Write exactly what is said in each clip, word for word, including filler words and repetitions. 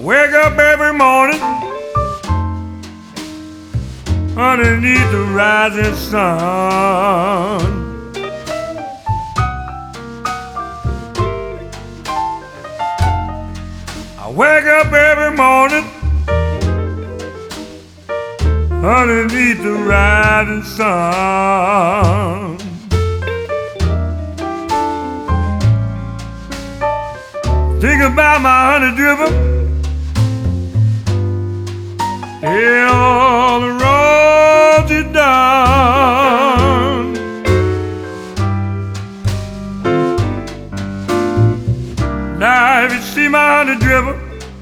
wake up every morning underneath the rising sun. I wake up every morning underneath the rising sun. Think about my honey dripper, yeah, all the roads you done. Now if you see my honey dripper,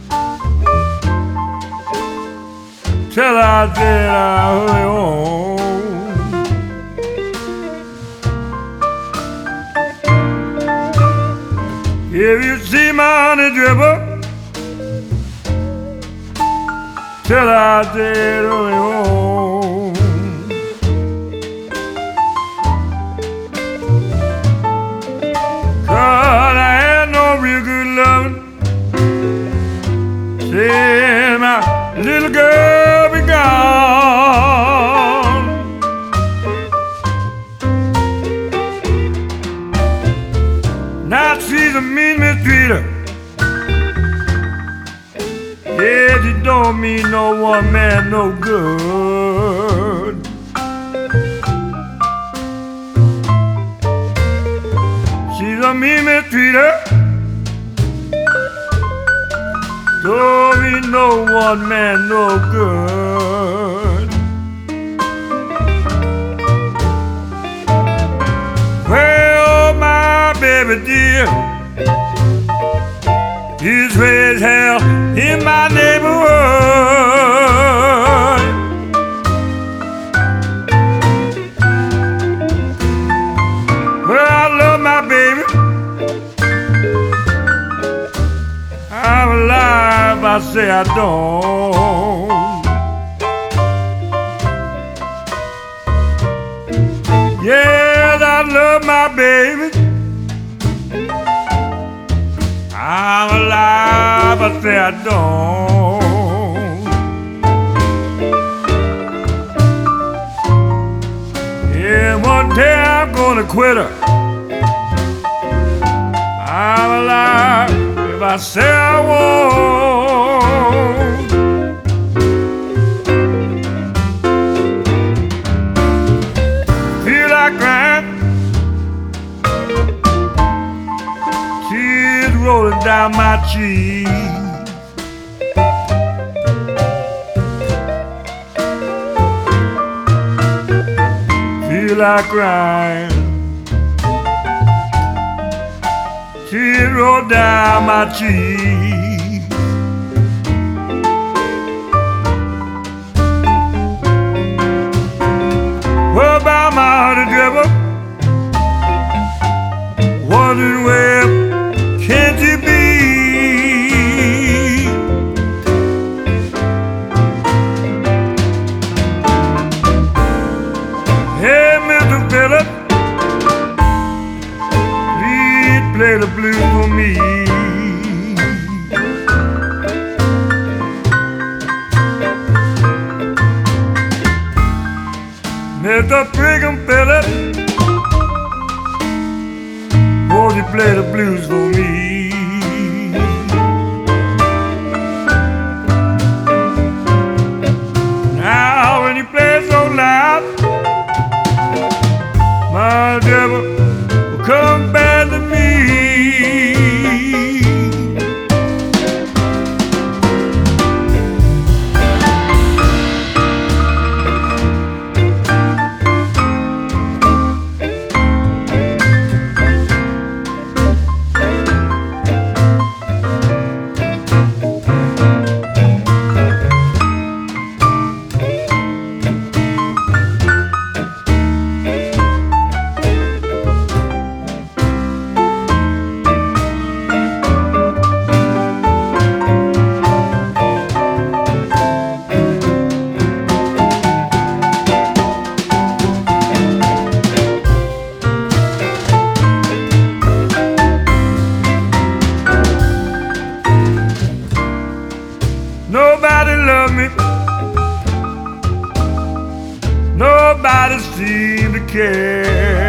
tell her that I hurry home. If you see my honey dripper, tell her I said hurry home. Cause I had no real good loving since my little girl be gone. Now she's a mean mistreater. Yeah, she don't mean no one man no good. She's a mean mistreater. Don't mean no one man no good. Well, my baby dear, he's raised hell in my neighborhood. Well, I love my baby. I'm alive, I say I don't. Yes, I love my baby. I'm alive, I say I don't. Yeah, one day I'm gonna quit her. I'm alive if I say I won't. Feel like crying, tears rolling down my cheek. Feel like crying, tears roll down my cheek. What about my honey dripper? Wondering where can she be? Hey, Mister Phillips, play the blues for me. Mister Brigham Phillips, love me. Nobody seemed to care.